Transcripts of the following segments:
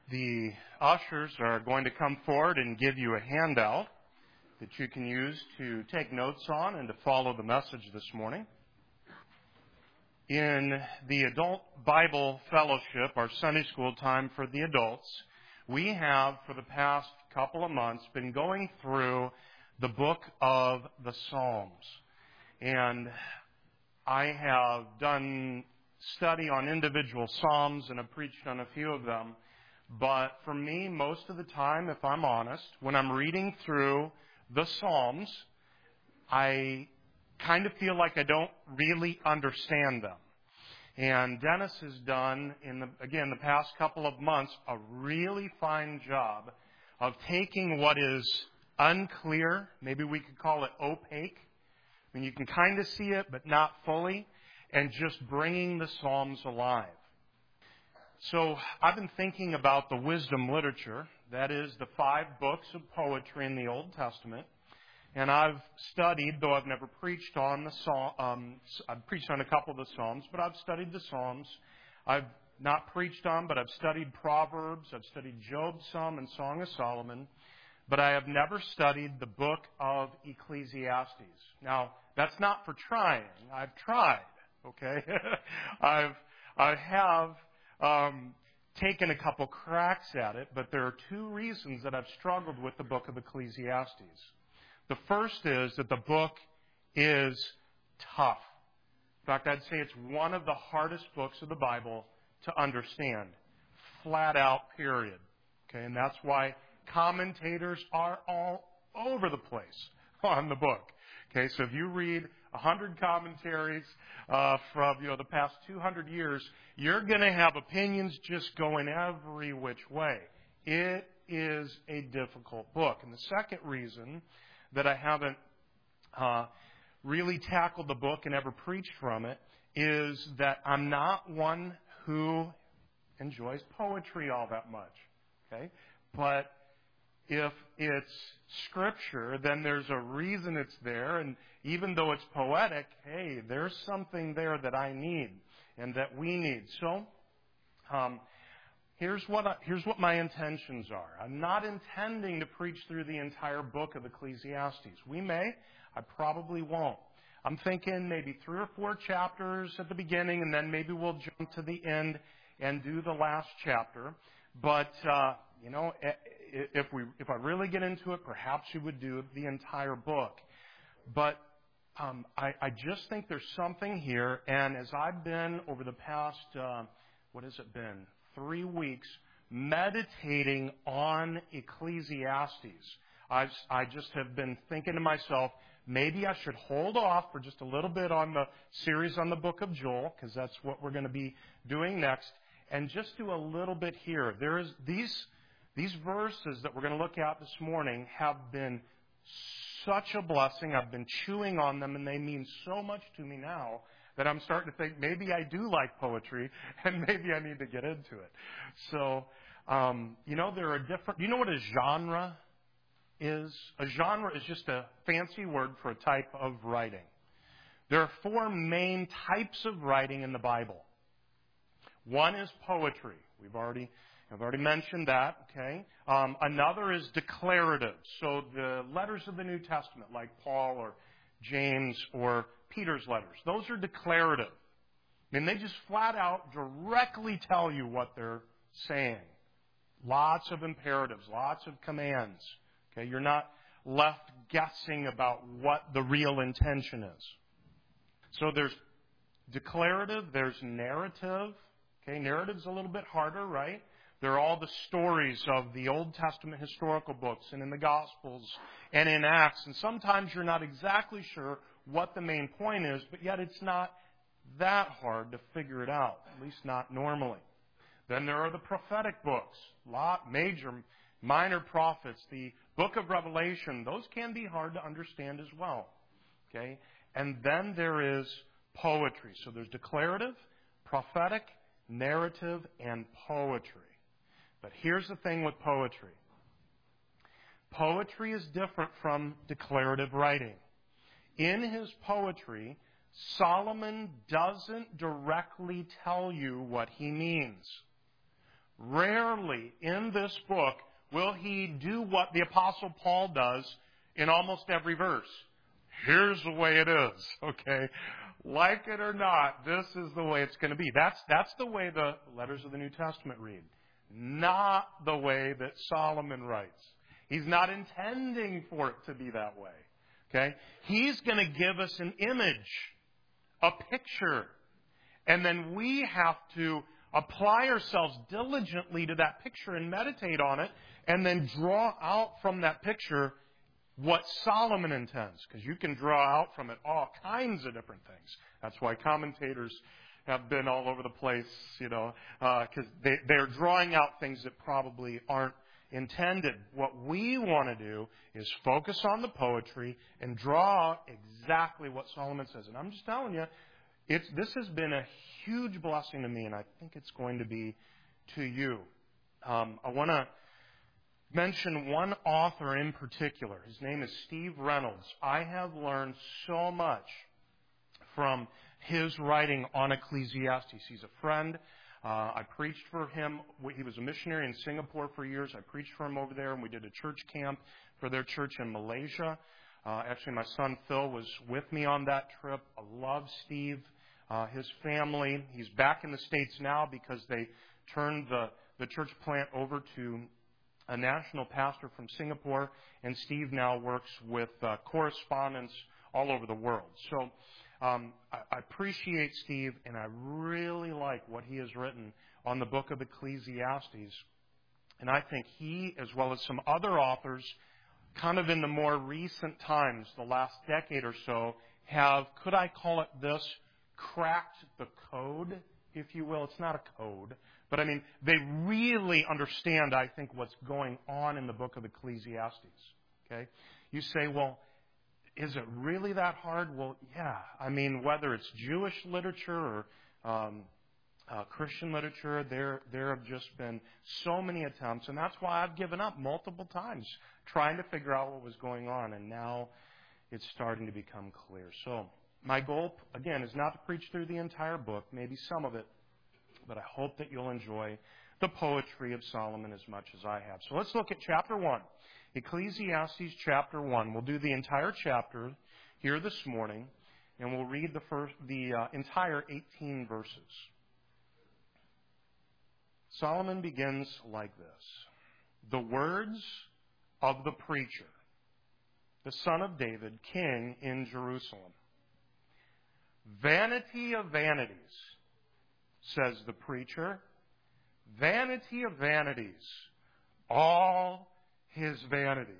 The ushers are going to come forward and give you a handout that you can use to take notes on and to follow the message this morning. In the Adult Bible Fellowship, our Sunday school time for the adults, we have, for the past couple of months, been going through the book of the Psalms. And I have done study on individual Psalms and have preached on a few of them. But for me, most of the time, if I'm honest, when I'm reading through the Psalms, I kind of feel like I don't really understand them. And Dennis has done, the past couple of months, a really fine job of taking what is unclear, maybe we could call it opaque, I mean, you can kind of see it, but not fully, and just bringing the Psalms alive. So I've been thinking about the wisdom literature, that is the 5 books of poetry in the Old Testament. And I've studied, though I've never preached on the Psalm, I've preached on a couple of the Psalms, but I've studied the Psalms. I've not preached on, but I've studied Proverbs, I've studied Job some and Song of Solomon, but I have never studied the book of Ecclesiastes. Now, that's not for trying. I've tried, okay? I have taken a couple cracks at it, but there are 2 reasons that I've struggled with the book of Ecclesiastes. The first is that the book is tough. In fact, I'd say it's one of the hardest books of the Bible to understand. Flat out, period. Okay, and that's why commentators are all over the place on the book. Okay, so if you read 100 commentaries from the past 200 years, you're going to have opinions just going every which way. It is a difficult book. And the second reason that I haven't really tackled the book and ever preached from it is that I'm not one who enjoys poetry all that much. Okay, but if it's Scripture, then there's a reason it's there, and even though it's poetic, hey, there's something there that I need and that we need. So, here's what my intentions are. I'm not intending to preach through the entire book of Ecclesiastes. We may, I probably won't. I'm thinking maybe 3 or 4 chapters at the beginning, and then maybe we'll jump to the end and do the last chapter. But if I really get into it, perhaps we would do the entire book. But I just think there's something here, and as I've been over the past, 3 weeks, meditating on Ecclesiastes, I just have been thinking to myself, maybe I should hold off for just a little bit on the series on the book of Joel, because that's what we're going to be doing next, and just do a little bit here. There is these verses that we're going to look at this morning have been such a blessing. I've been chewing on them, and they mean so much to me now that I'm starting to think maybe I do like poetry, and maybe I need to get into it. So, there are different... Do you know what a genre is? A genre is just a fancy word for a type of writing. There are 4 main types of writing in the Bible. One is poetry. I've already mentioned that, okay? Another is declarative. So the letters of the New Testament, like Paul or James or Peter's letters, those are declarative. I mean, they just flat out directly tell you what they're saying. Lots of imperatives, lots of commands. Okay, you're not left guessing about what the real intention is. So there's declarative, there's narrative. Okay, narrative's a little bit harder, right? They're all the stories of the Old Testament historical books and in the Gospels and in Acts. And sometimes you're not exactly sure what the main point is, but yet it's not that hard to figure it out, at least not normally. Then there are the prophetic books, major, minor prophets, the book of Revelation. Those can be hard to understand as well. Okay? And then there is poetry. So there's declarative, prophetic, narrative, and poetry. But here's the thing with poetry. Poetry is different from declarative writing. In his poetry, Solomon doesn't directly tell you what he means. Rarely in in this book, will he do what the Apostle Paul does in almost every verse? Here's the way it is, okay? Like it or not, this is the way it's going to be. That's the way the letters of the New Testament read. Not the way that Solomon writes. He's not intending for it to be that way. Okay? He's going to give us an image, a picture, and then we have to apply ourselves diligently to that picture and meditate on it, and then draw out from that picture what Solomon intends. Because you can draw out from it all kinds of different things. That's why commentators have been all over the place, because they're drawing out things that probably aren't intended. What we want to do is focus on the poetry and draw exactly what Solomon says. And I'm just telling you, this has been a huge blessing to me, and I think it's going to be to you. I want to mention one author in particular. His name is Steve Reynolds. I have learned so much from his writing on Ecclesiastes. He's a friend. I preached for him. He was a missionary in Singapore for years. I preached for him over there, and we did a church camp for their church in Malaysia. Actually, my son Phil was with me on that trip. I love Steve, his family. He's back in the States now because they turned the church plant over to a national pastor from Singapore, and Steve now works with correspondents all over the world. So I appreciate Steve, and I really like what he has written on the book of Ecclesiastes. And I think he, as well as some other authors, kind of in the more recent times, the last decade or so, have, could I call it this, cracked the code, if you will. It's not a code, but I mean, they really understand, I think, what's going on in the book of Ecclesiastes. Okay? You say, well, is it really that hard? Well, yeah. I mean, whether it's Jewish literature or Christian literature, there have just been so many attempts, and that's why I've given up multiple times trying to figure out what was going on, and now it's starting to become clear. So my goal, again, is not to preach through the entire book, maybe some of it, but I hope that you'll enjoy the poetry of Solomon as much as I have. So let's look at chapter 1. Ecclesiastes chapter 1. We'll do the entire chapter here this morning, and we'll read the entire 18 verses. Solomon begins like this. The words of the preacher, the son of David, king in Jerusalem. Vanity of vanities, says the preacher. Vanity of vanities, all his vanity.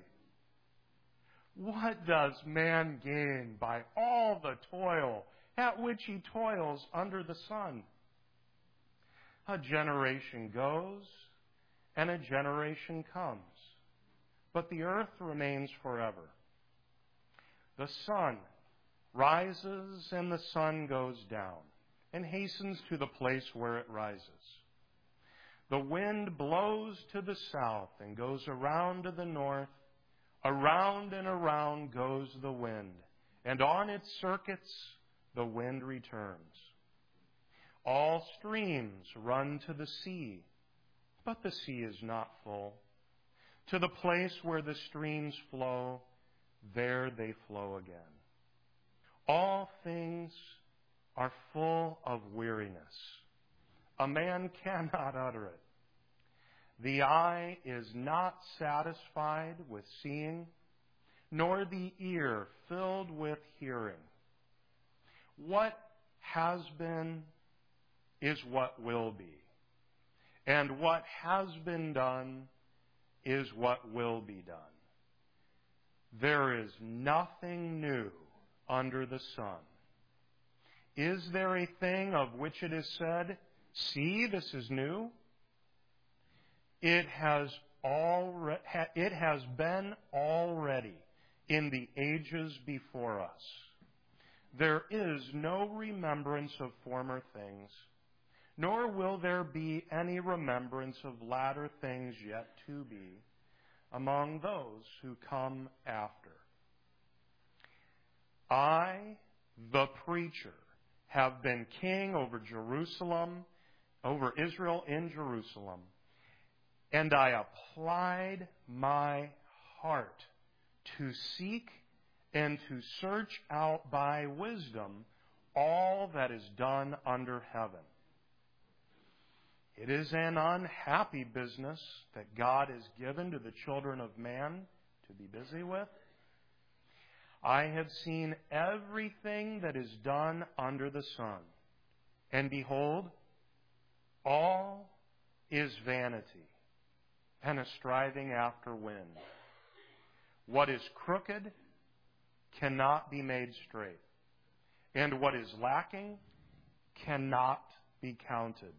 What does man gain by all the toil at which he toils under the sun? A generation goes, and a generation comes, but the earth remains forever. The sun rises, and the sun goes down, and hastens to the place where it rises. The wind blows to the south and goes around to the north. Around and around goes the wind, and on its circuits the wind returns. All streams run to the sea, but the sea is not full. To the place where the streams flow, there they flow again. All things are full of weariness. A man cannot utter it. The eye is not satisfied with seeing, nor the ear filled with hearing. What has been is what will be, and what has been done is what will be done. There is nothing new under the sun. Is there a thing of which it is said, see, this is new? It has been already in the ages before us. There is no remembrance of former things, nor will there be any remembrance of latter things yet to be among those who come after. I, the preacher, have been king over Jerusalem, over Israel in Jerusalem, And I applied my heart to seek and to search out by wisdom all that is done under heaven. It is an unhappy business that God has given to the children of man to be busy with. I have seen everything that is done under the sun, and behold, all is vanity and a striving after wind. What is crooked cannot be made straight, and what is lacking cannot be counted.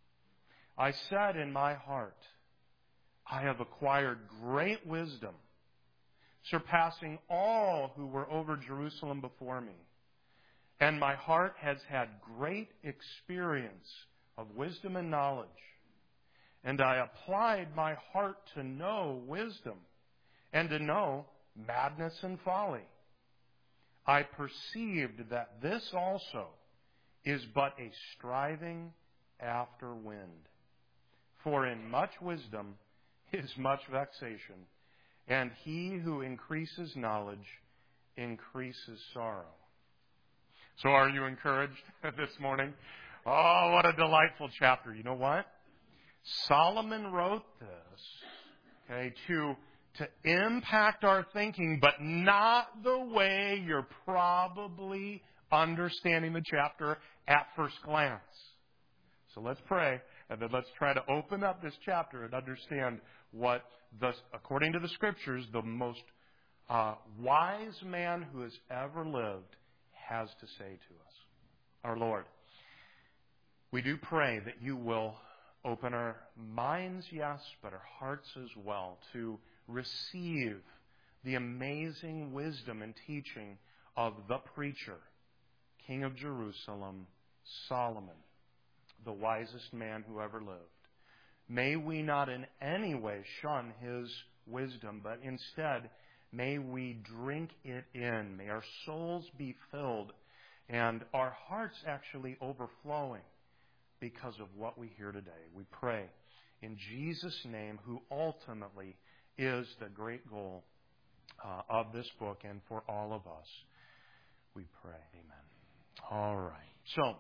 I said in my heart, I have acquired great wisdom, surpassing all who were over Jerusalem before me. And my heart has had great experience of wisdom and knowledge. And I applied my heart to know wisdom and to know madness and folly. I perceived that this also is but a striving after wind. For in much wisdom is much vexation, and he who increases knowledge increases sorrow. So are you encouraged this morning? Oh, what a delightful chapter. You know what? Solomon wrote this, to impact our thinking, but not the way you're probably understanding the chapter at first glance. So let's pray, and then let's try to open up this chapter and understand what, according to the Scriptures, the most wise man who has ever lived has to say to us. Our Lord, we do pray that you will open our minds, yes, but our hearts as well, to receive the amazing wisdom and teaching of the preacher, King of Jerusalem, Solomon, the wisest man who ever lived. May we not in any way shun his wisdom, but instead may we drink it in. May our souls be filled and our hearts actually overflowing because of what we hear today. We pray in Jesus' name, who ultimately is the great goal of this book and for all of us. We pray. Amen. All right. So,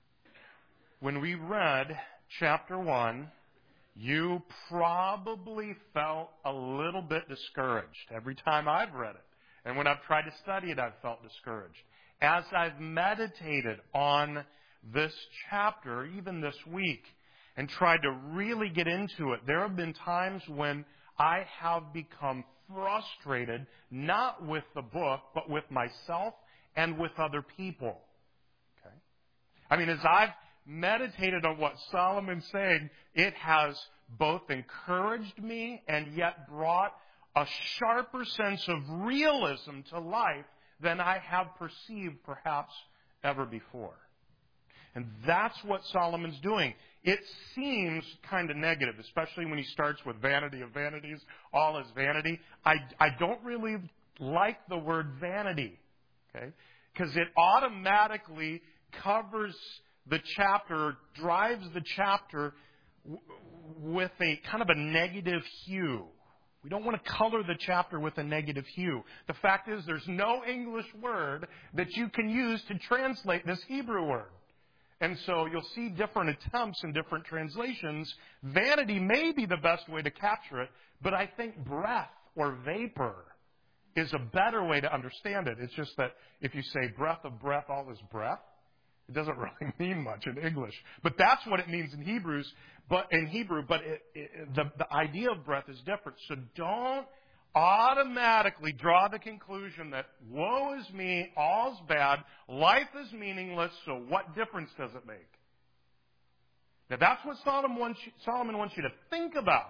when we read chapter 1, you probably felt a little bit discouraged every time I've read it. And when I've tried to study it, I've felt discouraged. As I've meditated on this chapter, even this week, and tried to really get into it, there have been times when I have become frustrated, not with the book, but with myself and with other people. Okay? I mean, as I've meditated on what Solomon's saying, it has both encouraged me and yet brought a sharper sense of realism to life than I have perceived perhaps ever before. And that's what Solomon's doing. It seems kind of negative, especially when he starts with vanity of vanities, all is vanity. I don't really like the word vanity, okay? Because it automatically covers the chapter, drives the chapter with a kind of a negative hue. We don't want to color the chapter with a negative hue. The fact is there's no English word that you can use to translate this Hebrew word. And so you'll see different attempts in different translations. Vanity may be the best way to capture it, but I think breath or vapor is a better way to understand it. It's just that if you say breath of breath, all is breath, it doesn't really mean much in English. But that's what it means in Hebrew. But the idea of breath is different. So don't automatically draw the conclusion that woe is me, all's bad, life is meaningless, so what difference does it make? Now that's what Solomon wants you to think about.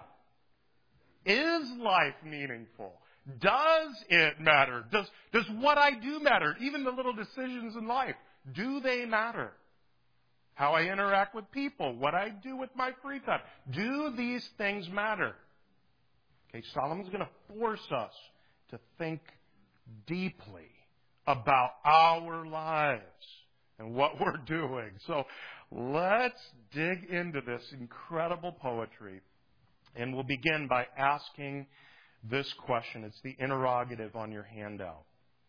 Is life meaningful? Does it matter? Does what I do matter? Even the little decisions in life, do they matter? How I interact with people, what I do with my free time, do these things matter? Okay, Solomon's going to force us to think deeply about our lives and what we're doing. So let's dig into this incredible poetry And we'll begin by asking this question. It's the interrogative on your handout.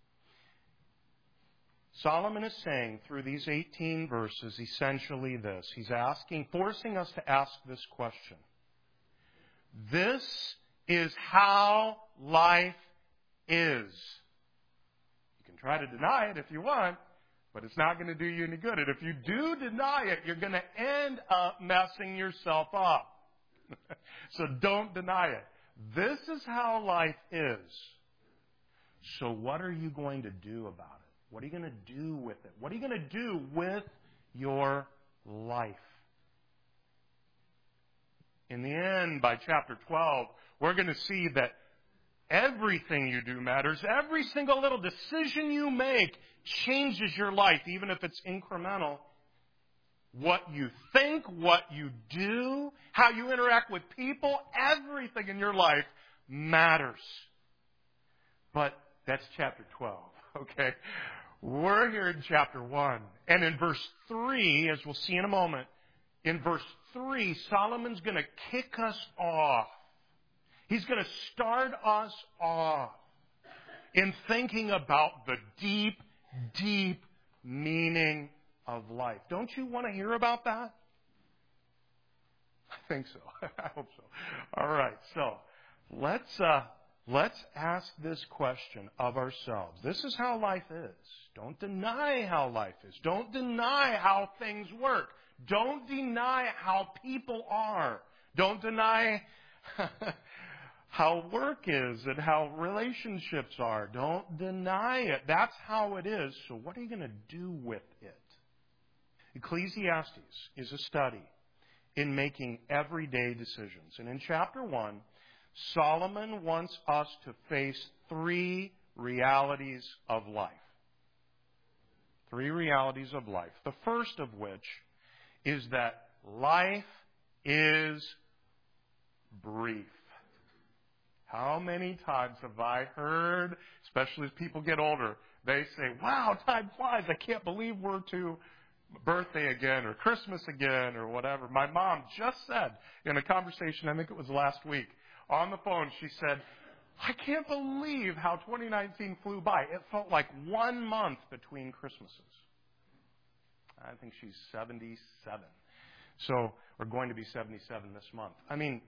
Solomon is saying through these 18 verses essentially this. He's forcing us to ask this question. This is how life is. You can try to deny it if you want, but it's not going to do you any good. And if you do deny it, you're going to end up messing yourself up. So don't deny it. This is how life is. So what are you going to do about it? What are you going to do with it? What are you going to do with your life? In the end, by chapter 12, we're going to see that everything you do matters. Every single little decision you make changes your life, even if it's incremental. What you think, what you do, how you interact with people, everything in your life matters. But that's chapter 12, okay? We're here in chapter 1. And in verse 3, as we'll see in a moment, in verse 3, Solomon's going to kick us off. He's going to start us off in thinking about the deep, deep meaning of life. Don't you want to hear about that? I think so. I hope so. All right. So let's ask this question of ourselves. This is how life is. Don't deny how life is. Don't deny how things work. Don't deny how people are. Don't deny how work is and how relationships are. Don't deny it. That's how it is. So what are you going to do with it? Ecclesiastes is a study in making everyday decisions. And in chapter 1, Solomon wants us to face 3 realities of life. 3 realities of life. The first of which is that life is brief. How many times have I heard, especially as people get older, they say, wow, time flies. I can't believe we're to birthday again or Christmas again or whatever. My mom just said in a conversation, I think it was last week, on the phone, she said, I can't believe how 2019 flew by. It felt like 1 month between Christmases. I think she's 77. So we're going to be 77 this month. I mean,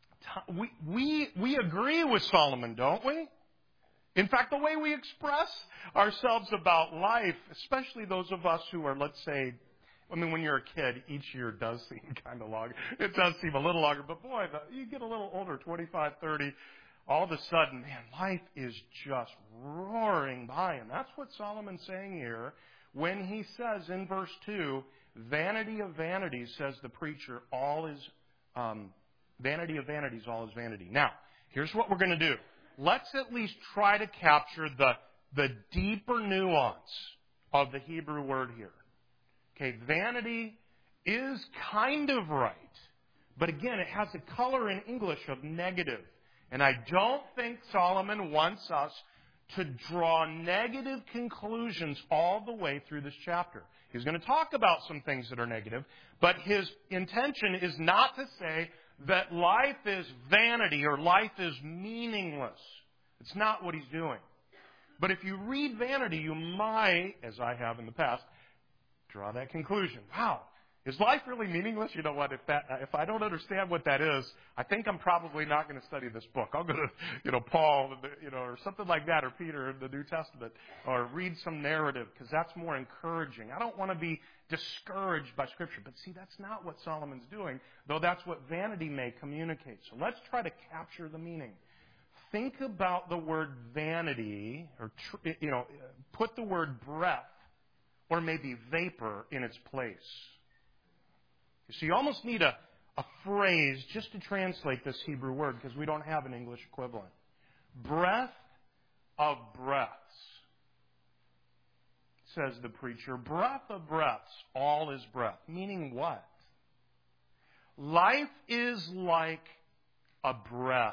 we agree with Solomon, don't we? In fact, the way we express ourselves about life, especially those of us who are, let's say, I mean, when you're a kid, each year does seem kind of long. It does seem a little longer. But boy, you get a little older, 25, 30, all of a sudden, man, life is just roaring by. And that's what Solomon's saying here when he says in verse 2, vanity of vanities, says the preacher, all is vanity of vanities, all is vanity. Now, here's what we're going to do. Let's at least try to capture the deeper nuance of the Hebrew word here. Okay, vanity is kind of right. But again, it has a color in English of negative. And I don't think Solomon wants us to draw negative conclusions all the way through this chapter. He's going to talk about some things that are negative, but his intention is not to say that life is vanity or life is meaningless. It's not what he's doing. But if you read vanity, you might, as I have in the past, draw that conclusion. Wow, is life really meaningless? You know what? If I don't understand what that is, I think I'm probably not going to study this book. I'll go to, Paul, or something like that, or Peter in the New Testament, or read some narrative, because that's more encouraging. I don't want to be discouraged by Scripture. But see, that's not what Solomon's doing, though that's what vanity may communicate. So let's try to capture the meaning. Think about the word vanity, or put the word breath, or maybe vapor in its place. So you almost need a phrase just to translate this Hebrew word, because we don't have an English equivalent. Breath of breaths, says the preacher. Breath of breaths, all is breath. Meaning what? Life is like a breath.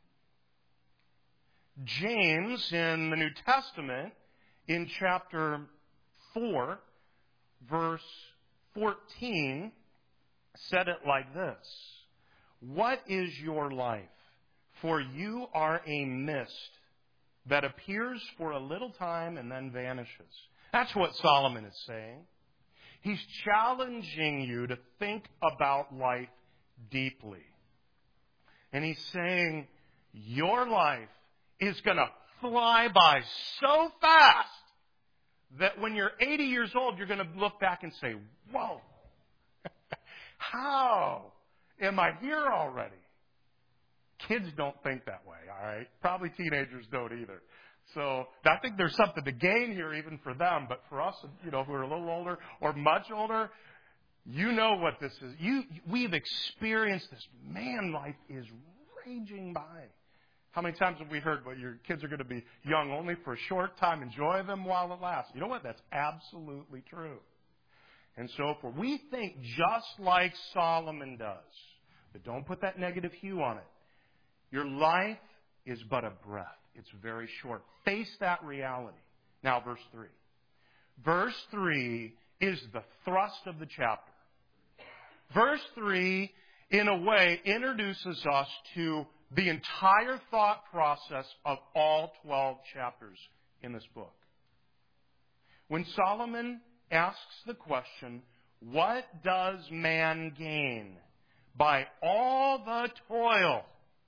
James, in the New Testament, in chapter 4, verse 14, said it like this. What is your life? For you are a mist that appears for a little time and then vanishes. That's what Solomon is saying. He's challenging you to think about life deeply. And he's saying, your life is going to fly by so fast that when you're 80 years old, you're going to look back and say, whoa, how am I here already? Kids don't think that way, all right? Probably teenagers don't either. So I think there's something to gain here even for them. But for us, who are a little older or much older, you know what this is. We've experienced this. Man, life is raging by. How many times have we heard, well, your kids are going to be young only for a short time. Enjoy them while it lasts. You know what? That's absolutely true. And so if we think just like Solomon does, but don't put that negative hue on it. Your life is but a breath. It's very short. Face that reality. Now, verse 3. Verse 3 is the thrust of the chapter. Verse 3, in a way, introduces us to the entire thought process of all 12 chapters in this book. When Solomon asks the question, what does man gain by all the toil?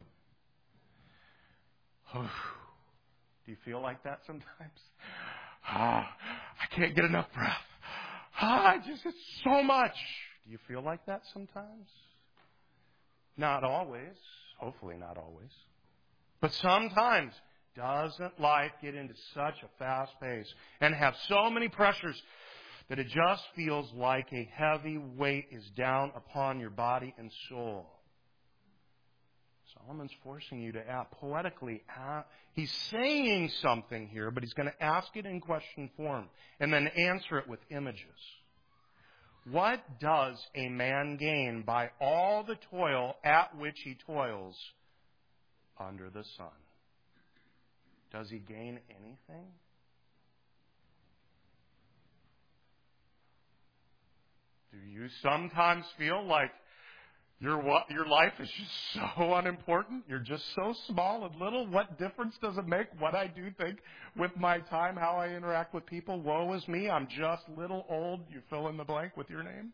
Do you feel like that sometimes? I can't get enough breath. It's so much. Do you feel like that sometimes? Not always. Hopefully not always. But sometimes, doesn't life get into such a fast pace and have so many pressures that it just feels like a heavy weight is down upon your body and soul? Solomon's forcing you to act poetically. He's saying something here, but he's going to ask it in question form and then answer it with images. What does a man gain by all the toil at which he toils under the sun? Does he gain anything? Do you sometimes feel like your life is just so unimportant? You're just so small and little. What difference does it make what I do think with my time, how I interact with people? Woe is me. I'm just little old. You fill in the blank with your name.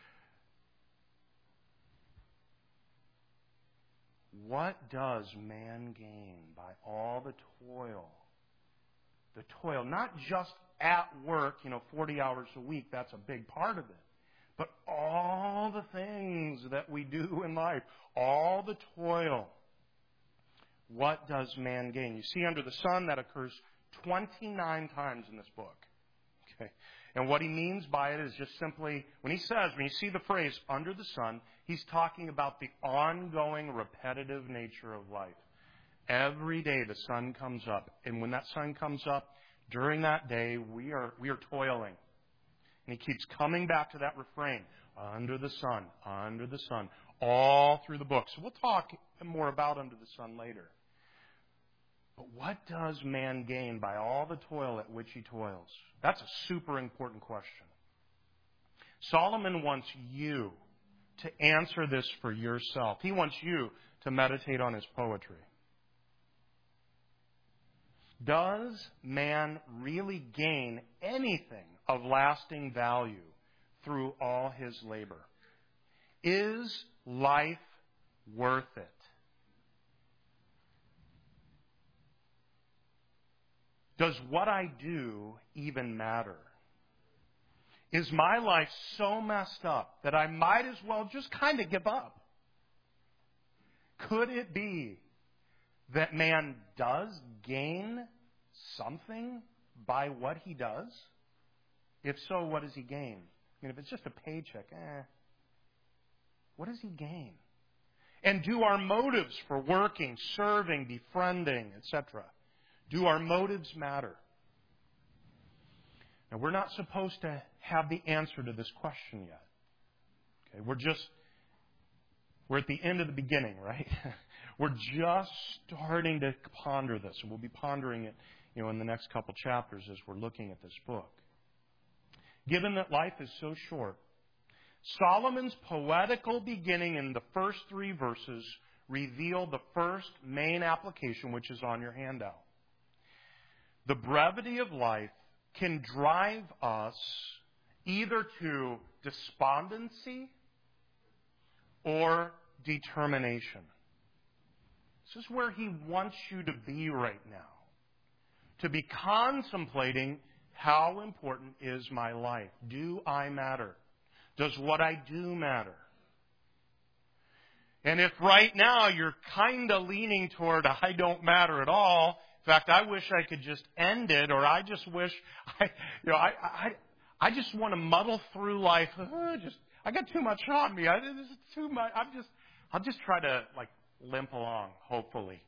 What does man gain by all the toil? The toil, not just at work, 40 hours a week. That's a big part of it. But all the things that we do in life, all the toil, what does man gain? You see, under the sun, that occurs 29 times in this book. Okay. And what he means by it is just simply, when you see the phrase, under the sun, he's talking about the ongoing, repetitive nature of life. Every day the sun comes up. And when that sun comes up, during that day, we are toiling. And he keeps coming back to that refrain, under the sun, all through the book. So we'll talk more about under the sun later. But what does man gain by all the toil at which he toils? That's a super important question. Solomon wants you to answer this for yourself. He wants you to meditate on his poetry. Does man really gain anything of lasting value through all his labor? Is life worth it? Does what I do even matter? Is my life so messed up that I might as well just kind of give up? Could it be that man does gain something by what he does? If so, what does he gain? If it's just a paycheck, what does he gain? And do our motives for working, serving, befriending, etc., do our motives matter? Now, we're not supposed to have the answer to this question yet. Okay, we're at the end of the beginning, right? We're just starting to ponder this, and we'll be pondering it, in the next couple chapters as we're looking at this book. Given that life is so short, Solomon's poetical beginning in the first 3 verses reveal the first main application, which is on your handout. The brevity of life can drive us either to despondency or determination. This is where he wants you to be right now. To be contemplating, how important is my life? Do I matter? Does what I do matter? And if right now you're kind of leaning toward I don't matter at all, in fact, I wish I could just end it, or I just wish I just want to muddle through life. I got too much on me. This is too much. I'll just try to limp along, hopefully.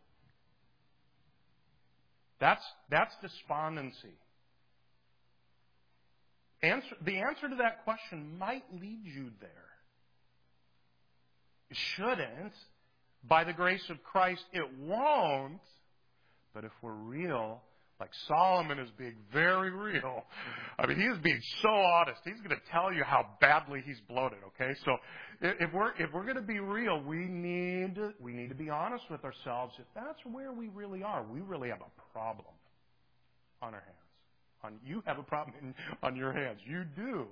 That's despondency. The answer to that question might lead you there. It shouldn't. By the grace of Christ, it won't. But if we're real, like Solomon is being very real. I mean, he is being so honest. He's going to tell you how badly he's bloated, okay? So if we're going to be real, we need to be honest with ourselves. If that's where we really are, we really have a problem on our hands. You have a problem on your hands. You do.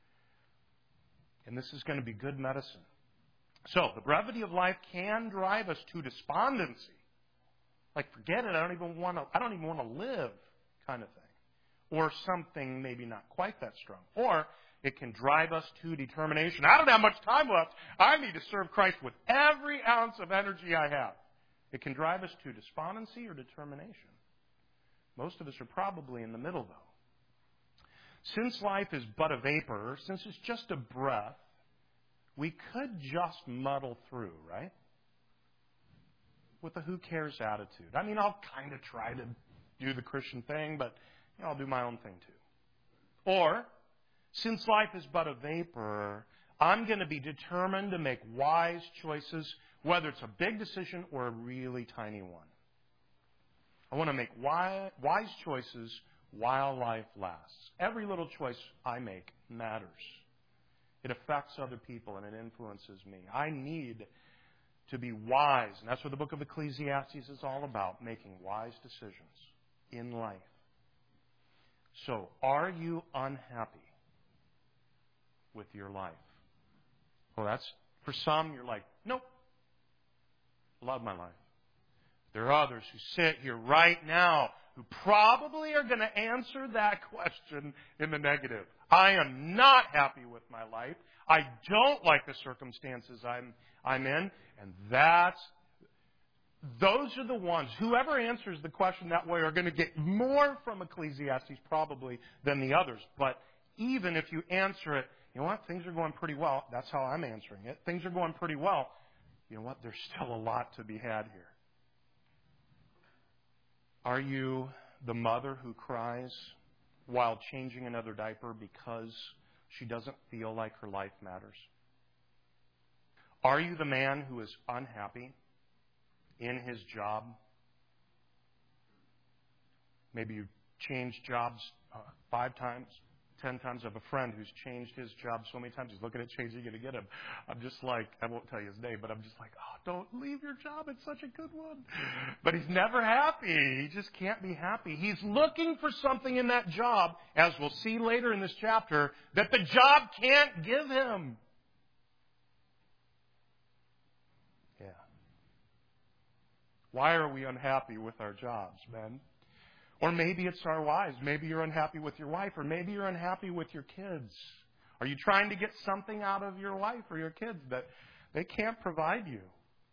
And this is going to be good medicine. So, the brevity of life can drive us to despondency. Forget it, I don't even want to live kind of thing. Or something maybe not quite that strong. Or it can drive us to determination. I don't have much time left. I need to serve Christ with every ounce of energy I have. It can drive us to despondency or determination. Most of us are probably in the middle, though. Since life is but a vapor, since it's just a breath, we could just muddle through, right? With a who cares attitude. I mean, I'll kind of try to do the Christian thing, but I'll do my own thing too. Or, since life is but a vapor, I'm going to be determined to make wise choices, whether it's a big decision or a really tiny one. I want to make wise choices while life lasts. Every little choice I make matters. It affects other people and it influences me. I need to be wise. And that's what the book of Ecclesiastes is all about, making wise decisions in life. So, are you unhappy with your life? Well, that's, for some, you're like, nope, love my life. There are others who sit here right now who probably are going to answer that question in the negative. I am not happy with my life. I don't like the circumstances I'm in. And those are the ones, whoever answers the question that way are going to get more from Ecclesiastes probably than the others. But even if you answer it, you know what, things are going pretty well. That's how I'm answering it. Things are going pretty well. You know what, there's still a lot to be had here. Are you the mother who cries while changing another diaper because she doesn't feel like her life matters? Are you the man who is unhappy in his job? Maybe you changed jobs 5 times, 10 times. I have a friend who's changed his job so many times. He's looking at changing it again. I'm just like, I won't tell you his name, but I'm just like, oh, don't leave your job. It's such a good one. But he's never happy. He just can't be happy. He's looking for something in that job, as we'll see later in this chapter, that the job can't give him. Yeah. Why are we unhappy with our jobs, men? Or maybe it's our wives. Maybe you're unhappy with your wife. Or maybe you're unhappy with your kids. Are you trying to get something out of your wife or your kids that they can't provide you?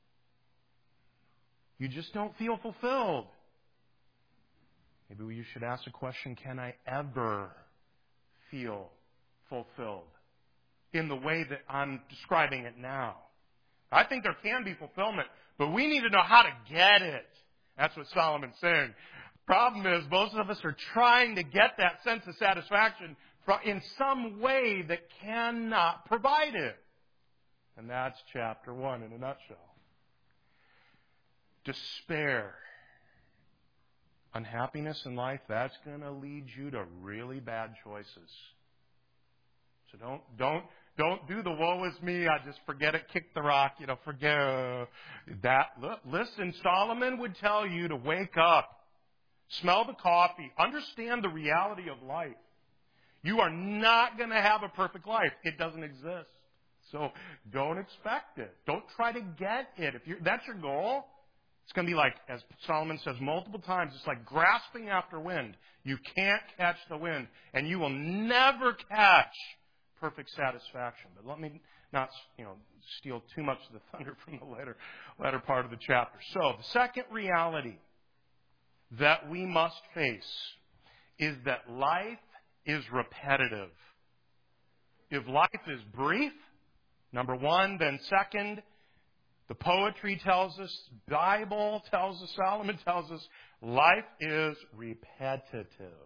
You just don't feel fulfilled. Maybe you should ask the question, can I ever feel fulfilled in the way that I'm describing it now? I think there can be fulfillment, but we need to know how to get it. That's what Solomon's saying. Problem is, most of us are trying to get that sense of satisfaction in some way that cannot provide it. And that's chapter 1 in a nutshell. Despair. Unhappiness in life, that's going to lead you to really bad choices. So Don't do the woe is me. I just forget it, kick the rock, forget that. Listen, Solomon would tell you to wake up, smell the coffee, understand the reality of life. You are not going to have a perfect life. It doesn't exist. So don't expect it. Don't try to get it. If that's your goal, it's going to be like, as Solomon says multiple times, it's like grasping after wind. You can't catch the wind, and you will never catch perfect satisfaction. But let me not, steal too much of the thunder from the latter part of the chapter. So the second reality that we must face is that life is repetitive. If life is brief, number one, then second, the poetry tells us, Bible tells us, Solomon tells us, life is repetitive.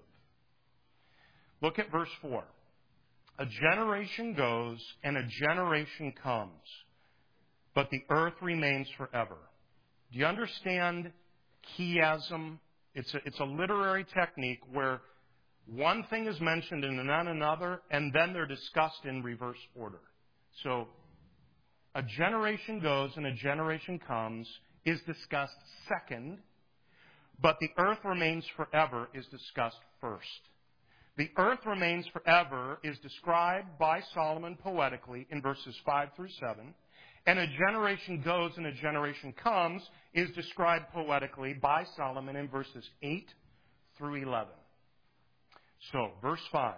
Look at verse 4. A generation goes and a generation comes, but the earth remains forever. Do you understand chiasm? It's a literary technique where one thing is mentioned and then another, and then they're discussed in reverse order. So, a generation goes and a generation comes is discussed second, but the earth remains forever is discussed first. The earth remains forever is described by Solomon poetically in verses 5 through 7, and a generation goes and a generation comes is described poetically by Solomon in verses 8 through 11. So, verse 5.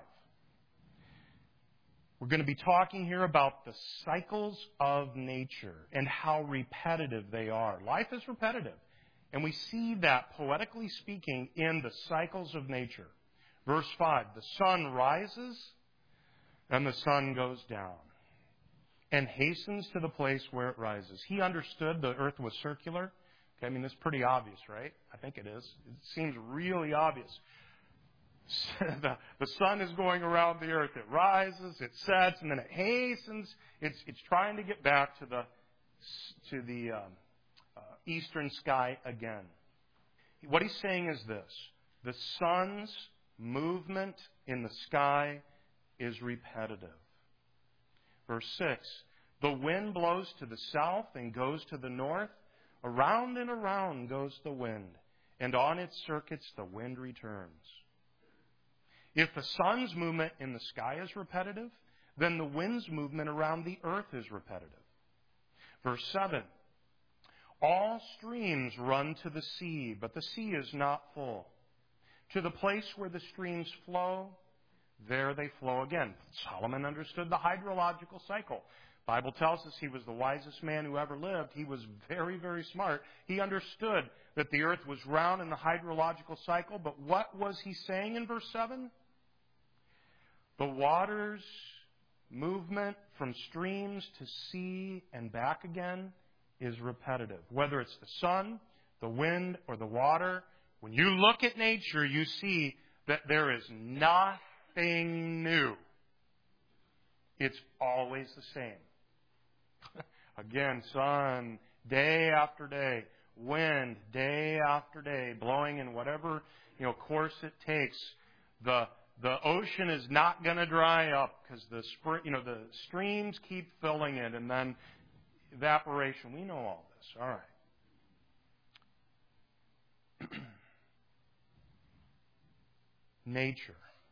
We're going to be talking here about the cycles of nature and how repetitive they are. Life is repetitive. And we see that, poetically speaking, in the cycles of nature. Verse 5, the sun rises and the sun goes down and hastens to the place where it rises. He understood the earth was circular. Okay, I mean, that's pretty obvious, right? I think it is. It seems really obvious. The sun is going around the earth. It rises, it sets, and then it hastens. It's trying to get back to the eastern sky again. What he's saying is this: the sun's movement in the sky is repetitive. Verse 6: the wind blows to the south and goes to the north. Around and around goes the wind, and on its circuits the wind returns. If the sun's movement in the sky is repetitive, then the wind's movement around the earth is repetitive. Verse 7, all streams run to the sea, but the sea is not full. To the place where the streams flow, there they flow again. Solomon understood the hydrological cycle. The Bible tells us he was the wisest man who ever lived. He was very, very smart. He understood that the earth was round in the hydrological cycle, but what was he saying in verse 7? The water's movement from streams to sea and back again is repetitive. Whether it's the sun, the wind, or the water, when you look at nature, you see that there is nothing new. It's always the same. Again, sun, day after day, wind, day after day, blowing in whatever course it takes. The ocean is not going to dry up because the streams keep filling it, and then evaporation. We know all this. All right. Nature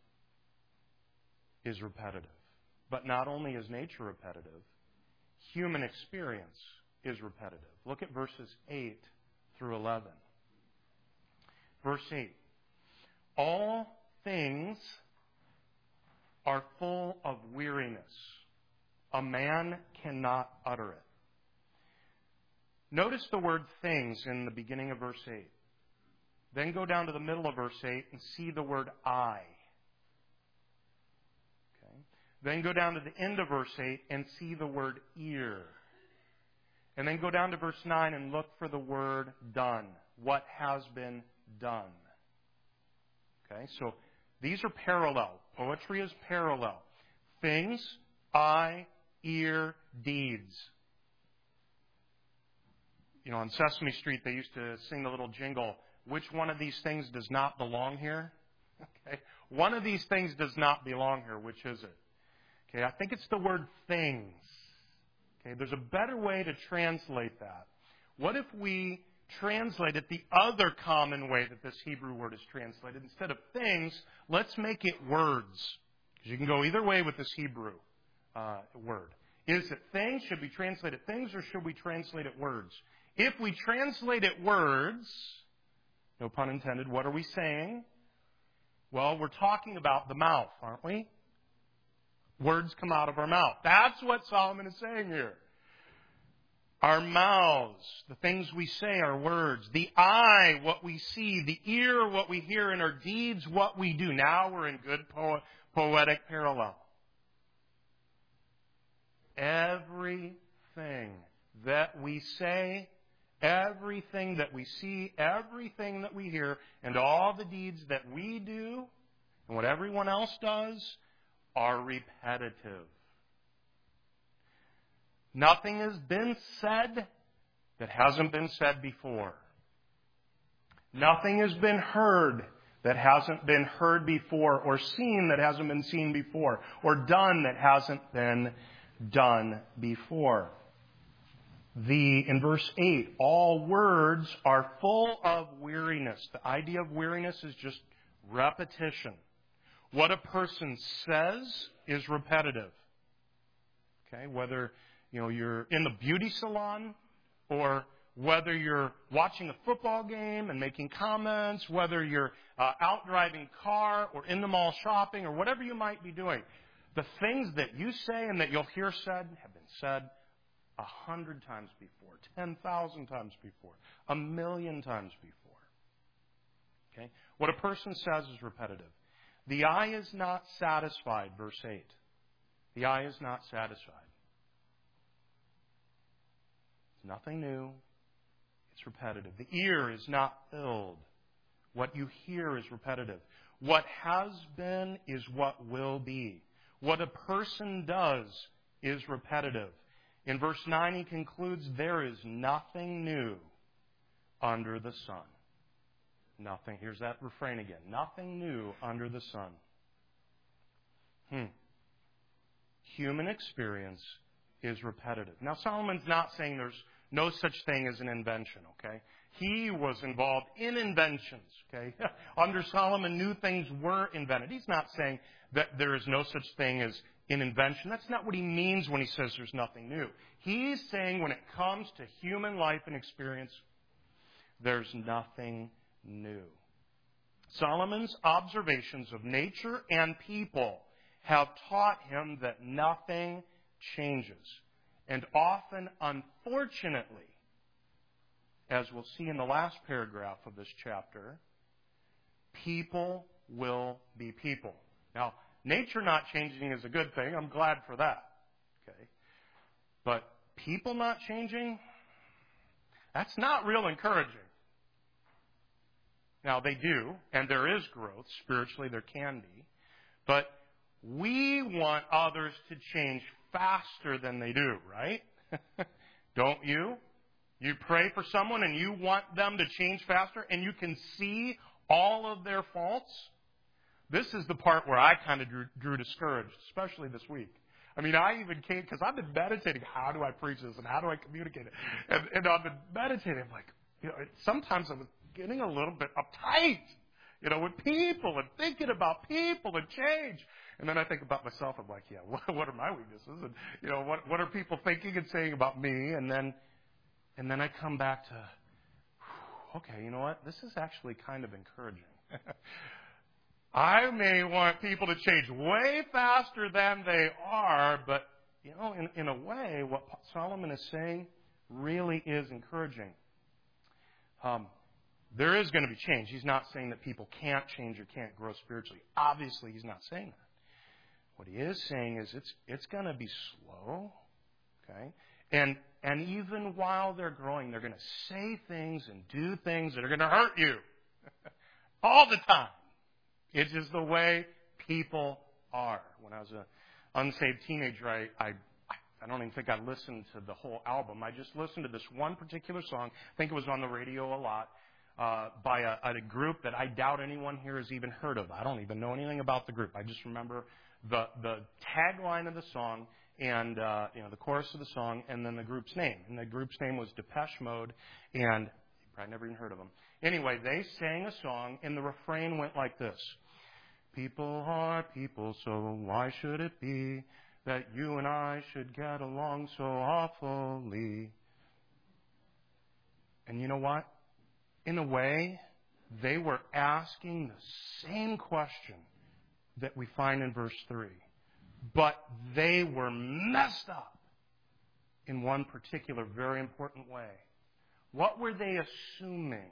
is repetitive. But not only is nature repetitive, human experience is repetitive. Look at verses 8 through 11. Verse 8. All things are full of weariness. A man cannot utter it. Notice the word things in the beginning of verse 8. Then go down to the middle of verse 8 and see the word I. Okay. Then go down to the end of verse 8 and see the word ear. And then go down to verse 9 and look for the word done. What has been done. Okay, so these are parallel. Poetry is parallel. Things, eye, ear, deeds. On Sesame Street, they used to sing the little jingle, which one of these things does not belong here? Okay. One of these things does not belong here. Which is it? Okay, I think it's the word things. Okay, there's a better way to translate that. What if we translate it the other common way that this Hebrew word is translated? Instead of things, let's make it words. Because you can go either way with this Hebrew word. Is it things? Should we translate it things, or should we translate it words? If we translate it words, no pun intended, what are we saying? Well, we're talking about the mouth, aren't we? Words come out of our mouth. That's what Solomon is saying here. Our mouths, the things we say are words. The eye, what we see. The ear, what we hear. And our deeds, what we do. Now we're in good poetic parallel. Everything that we say, everything that we see, everything that we hear, and all the deeds that we do, and what everyone else does, are repetitive. Nothing has been said that hasn't been said before. Nothing has been heard that hasn't been heard before, or seen that hasn't been seen before, or done that hasn't been done before. In verse 8, all words are full of weariness. The idea of weariness is just repetition. What a person says is repetitive. Okay, whether you're in the beauty salon, or whether you're watching a football game and making comments, whether you're out driving car or in the mall shopping, or whatever you might be doing, the things that you say and that you'll hear said have been said 100 times before, 10,000 times before, 1,000,000 times before. Okay? What a person says is repetitive. The eye is not satisfied, verse 8. The eye is not satisfied. It's nothing new. It's repetitive. The ear is not filled. What you hear is repetitive. What has been is what will be. What a person does is repetitive. In verse 9, he concludes, there is nothing new under the sun. Nothing. Here's that refrain again. Nothing new under the sun. Human experience is repetitive. Now, Solomon's not saying there's no such thing as an invention, okay? He was involved in inventions, okay? Under Solomon, new things were invented. He's not saying that there is no such thing as an invention. That's not what he means when he says there's nothing new. He's saying when it comes to human life and experience, there's nothing new. Solomon's observations of nature and people have taught him that nothing changes. And often, unfortunately, as we'll see in the last paragraph of this chapter, people will be people. Now, nature not changing is a good thing. I'm glad for that. Okay? But people not changing, that's not real encouraging. Now, they do, and there is growth. Spiritually, there can be. But we want others to change faster than they do, right? Don't you? You pray for someone and you want them to change faster, and you can see all of their faults. This is the part where I kind of grew discouraged, especially this week. I mean, I even came, because I've been meditating, how do I preach this and how do I communicate it? And I've been meditating, I'm like, sometimes I was getting a little bit uptight, with people and thinking about people and change. And then I think about myself, I'm like, what are my weaknesses? And, what are people thinking and saying about me? And then I come back to, okay, you know what? This is actually kind of encouraging. I may want people to change way faster than they are, but, in a way, what Solomon is saying really is encouraging. There is going to be change. He's not saying that people can't change or can't grow spiritually. Obviously, he's not saying that. What he is saying is it's going to be slow, okay? And even while they're growing, they're going to say things and do things that are going to hurt you all the time. It's just the way people are. When I was an unsaved teenager, I don't even think I listened to the whole album. I just listened to this one particular song. I think it was on the radio a lot. By a group that I doubt anyone here has even heard of. I don't even know anything about the group. I just remember the tagline of the song and the chorus of the song, and then the group's name. And the group's name was Depeche Mode, and you probably never even heard of them. Anyway, they sang a song, and the refrain went like this: "People are people, so why should it be that you and I should get along so awfully?" And you know what? In a way, they were asking the same question that we find in verse 3. But they were messed up in one particular very important way. What were they assuming?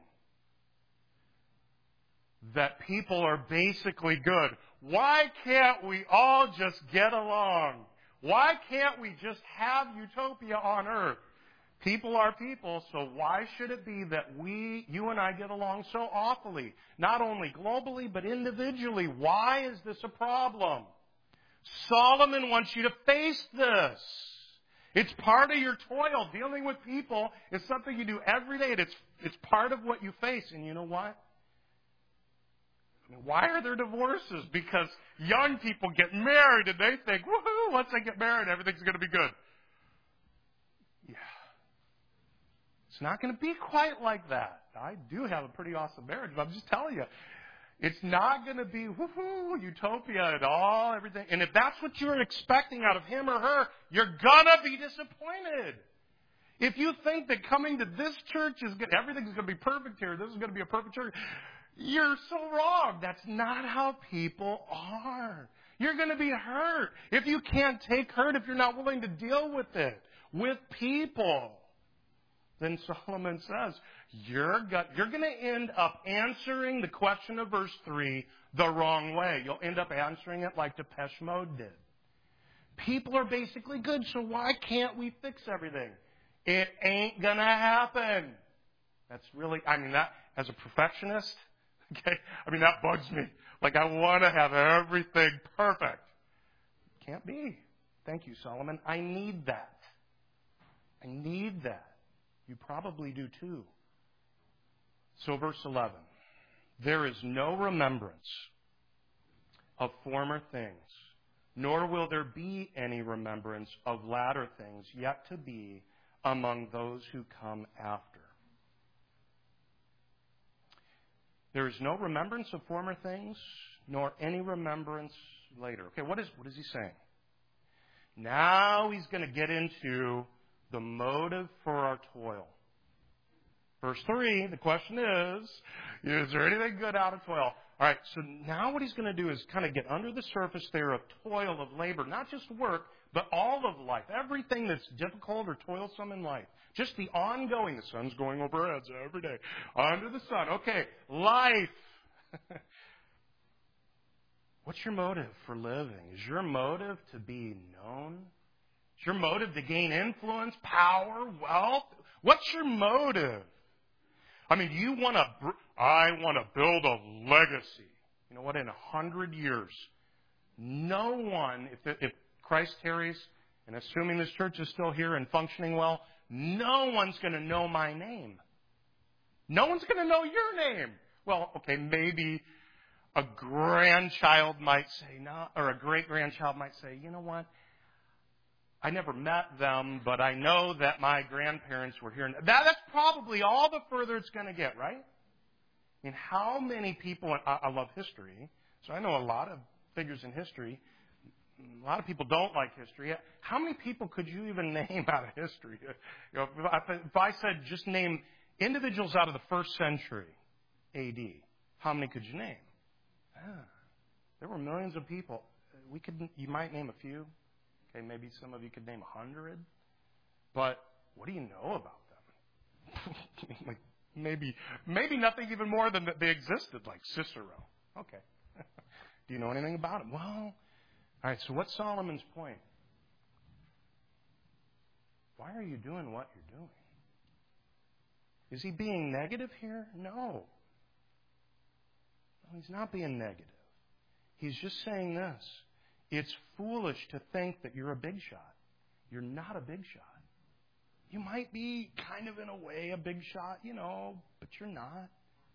That people are basically good. Why can't we all just get along? Why can't we just have utopia on earth? People are people, so why should it be that you and I get along so awfully? Not only globally, but individually. Why is this a problem? Solomon wants you to face this. It's part of your toil. Dealing with people is something you do every day. It's part of what you face. And you know what? Why are there divorces? Because young people get married and they think, woohoo, once I get married, everything's going to be good. Yeah. It's not going to be quite like that. I do have a pretty awesome marriage, but I'm just telling you, it's not going to be woohoo, utopia and all, everything. And if that's what you're expecting out of him or her, you're going to be disappointed. If you think that coming to this church is good, everything's going to be perfect here, this is going to be a perfect church, you're so wrong. That's not how people are. You're going to be hurt. If you can't take hurt, if you're not willing to deal with it, with people, then Solomon says, you're going to end up answering the question of verse 3 the wrong way. You'll end up answering it like Depeche Mode did. People are basically good, so why can't we fix everything? It ain't going to happen. That's really, that, as a perfectionist, okay, that bugs me. Like, I want to have everything perfect. Can't be. Thank you, Solomon. I need that. I need that. You probably do too. So verse 11. There is no remembrance of former things, nor will there be any remembrance of latter things yet to be among those who come after. There is no remembrance of former things, nor any remembrance later. Okay, what is he saying? Now he's going to get into the motive for our toil. Verse 3, the question is there anything good out of toil? All right, so now what he's going to do is kind of get under the surface there of toil, of labor, not just work, but all of life, everything that's difficult or toilsome in life. Just the ongoing, the sun's going over our heads every day, under the sun. Okay, life. What's your motive for living? Is your motive to be known? Is your motive to gain influence, power, wealth? What's your motive? I want to build a legacy. You know what? In 100 years, no one, if Christ tarries, and assuming this church is still here and functioning well, no one's going to know my name. No one's going to know your name. Well, okay, maybe a grandchild might say no, or a great-grandchild might say, you know what? I never met them, but I know that my grandparents were here. That's probably all the further it's going to get, right? How many people, I love history, so I know a lot of figures in history. A lot of people don't like history. How many people could you even name out of history? If I said just name individuals out of the first century A.D., how many could you name? There were millions of people. You might name a few. Okay, maybe some of you could name 100. But what do you know about them? maybe nothing even more than that they existed, like Cicero. Okay. Do you know anything about them? Well, all right, so what's Solomon's point? Why are you doing what you're doing? Is he being negative here? No, he's not being negative. He's just saying this. It's foolish to think that you're a big shot. You're not a big shot. You might be kind of in a way a big shot, but you're not.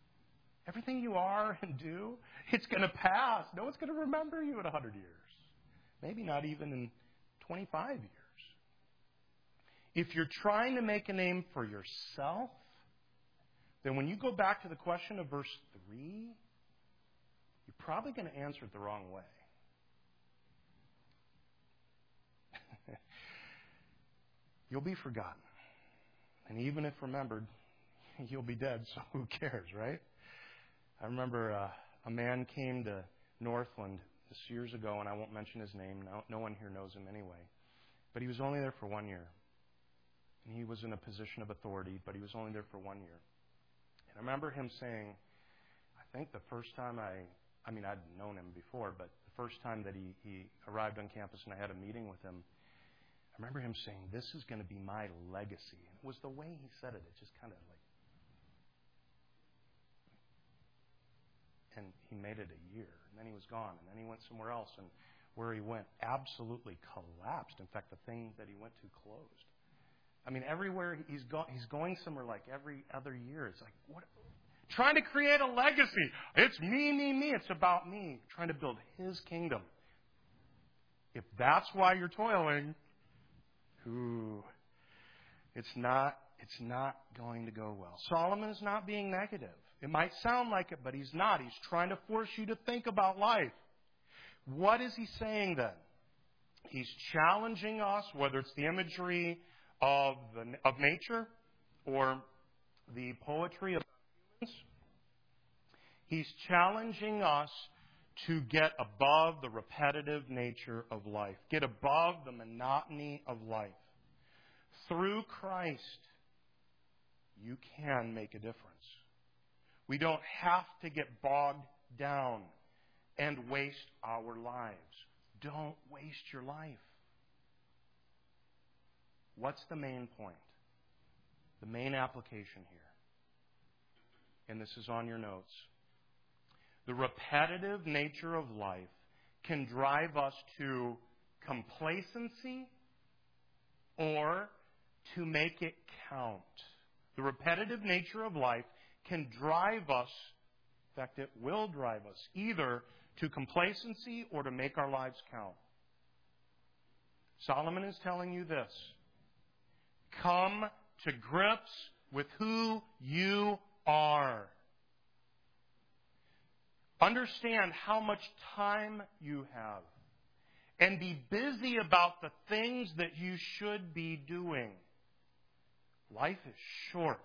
Everything you are and do, it's going to pass. No one's going to remember you in 100 years. Maybe not even in 25 years. If you're trying to make a name for yourself, then when you go back to the question of verse 3, you're probably going to answer it the wrong way. You'll be forgotten. And even if remembered, you'll be dead, so who cares, right? I remember a man came to Northland this years ago, and I won't mention his name. No one here knows him anyway. But he was only there for 1 year. And he was in a position of authority, but he was only there for 1 year. And I remember him saying, I think the first time I'd known him before, but the first time that he arrived on campus and I had a meeting with him, I remember him saying, this is going to be my legacy. And it was the way he said it. It just kind of like... And he made it a year. And then he was gone. And then he went somewhere else. And where he went absolutely collapsed. In fact, the thing that he went to closed. I mean, everywhere he's going somewhere like every other year. It's like, what? Trying to create a legacy. It's me, me, me. It's about me. Trying to build his kingdom. If that's why you're toiling, it's not going to go well. Solomon is not being negative. It might sound like it, but he's not. He's trying to force you to think about life. What is he saying then? He's challenging us, whether it's the imagery of nature or the poetry of humans. He's challenging us to get above the repetitive nature of life. Get above the monotony of life. Through Christ, you can make a difference. We don't have to get bogged down and waste our lives. Don't waste your life. What's the main point? The main application here. And this is on your notes. The repetitive nature of life can drive us to complacency or to make it count. The repetitive nature of life can drive us, in fact, it will drive us, either to complacency or to make our lives count. Solomon is telling you this. Come to grips with who you are. Understand how much time you have. And be busy about the things that you should be doing. Life is short.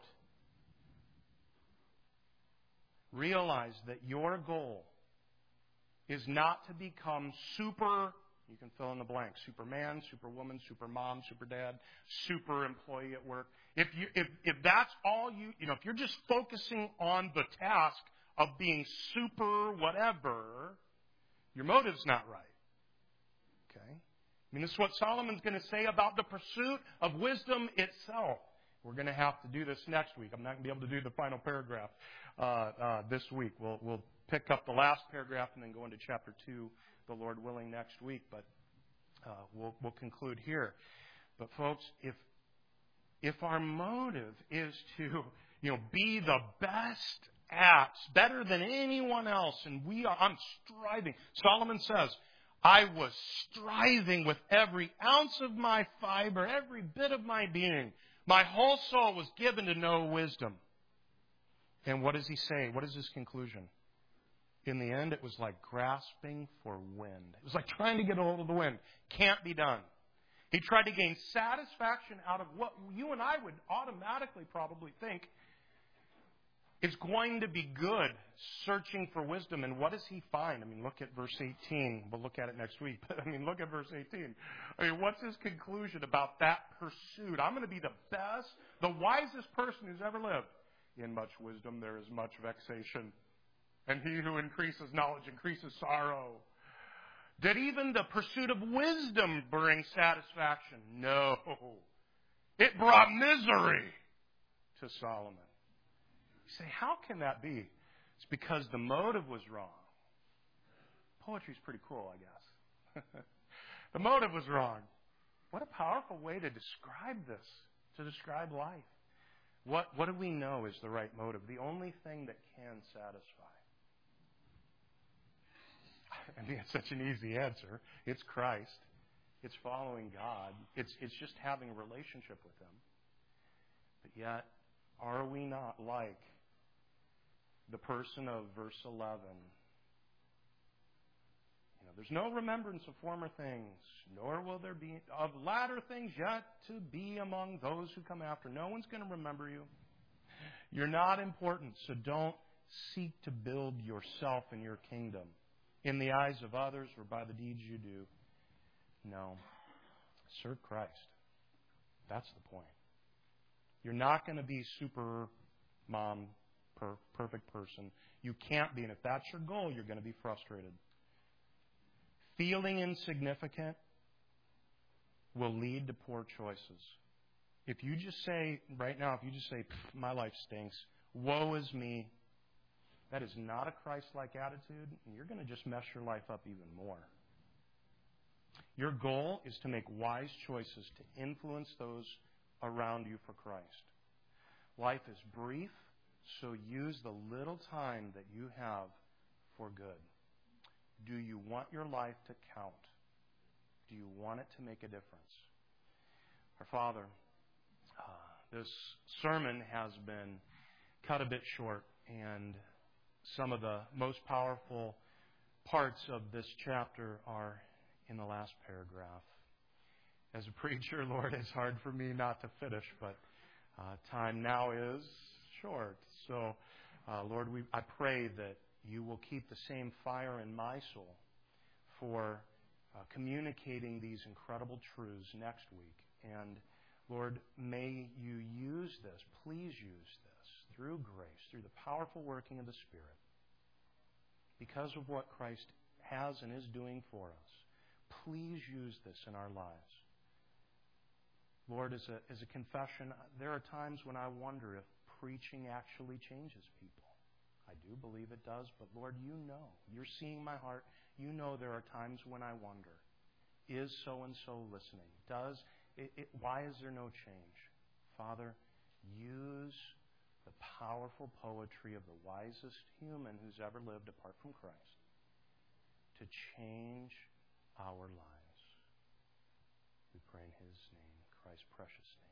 Realize that your goal is not to become super, you can fill in the blank, Superman, Superwoman, Supermom, Superdad, super employee at work. If that's all if you're just focusing on the task of being super whatever, your motive's not right. Okay? I mean, this is what Solomon's going to say about the pursuit of wisdom itself. We're going to have to do this next week. I'm not going to be able to do the final paragraph this week. We'll pick up the last paragraph and then go into chapter 2, the Lord willing, next week. But we'll conclude here. But folks, if our motive is to be the best at, better than anyone else, and I'm striving. Solomon says, I was striving with every ounce of my fiber, every bit of my being. My whole soul was given to know wisdom. And what does he say? What is his conclusion? In the end, it was like grasping for wind. It was like trying to get a hold of the wind. Can't be done. He tried to gain satisfaction out of what you and I would automatically probably think is going to be good, searching for wisdom. And what does he find? I mean, look at verse 18. We'll look at it next week. But look at verse 18. What's his conclusion about that pursuit? I'm going to be the best, the wisest person who's ever lived. In much wisdom there is much vexation. And he who increases knowledge increases sorrow. Did even the pursuit of wisdom bring satisfaction? No. It brought misery to Solomon. You say, how can that be? It's because the motive was wrong. Poetry's pretty cool, I guess. The motive was wrong. What a powerful way to describe this, to describe life. What do we know is the right motive? The only thing that can satisfy. I mean, it's such an easy answer. It's Christ. It's following God. It's just having a relationship with Him. But yet, are we not like the person of verse 11? There's no remembrance of former things, nor will there be of latter things yet to be among those who come after. No one's going to remember you. You're not important, so don't seek to build yourself and your kingdom in the eyes of others or by the deeds you do. No. Serve Christ. That's the point. You're not going to be super mom, perfect person. You can't be, and if that's your goal, you're going to be frustrated. Feeling insignificant will lead to poor choices. If you just say, right now, my life stinks, woe is me, that is not a Christ-like attitude, and you're going to just mess your life up even more. Your goal is to make wise choices to influence those around you for Christ. Life is brief, so use the little time that you have for good. Do you want your life to count? Do you want it to make a difference? Our Father, this sermon has been cut a bit short, and some of the most powerful parts of this chapter are in the last paragraph. As a preacher, Lord, it's hard for me not to finish, but time now is short. So, Lord, I pray that you will keep the same fire in my soul for communicating these incredible truths next week. And, Lord, may you use this, please use this, through grace, through the powerful working of the Spirit, because of what Christ has and is doing for us. Please use this in our lives. Lord, as a confession, there are times when I wonder if preaching actually changes people. I do believe it does, but Lord, you know. You're seeing my heart. You know there are times when I wonder, is so-and-so listening? Why is there no change? Father, use the powerful poetry of the wisest human who's ever lived apart from Christ to change our lives. We pray in His name, Christ's precious name.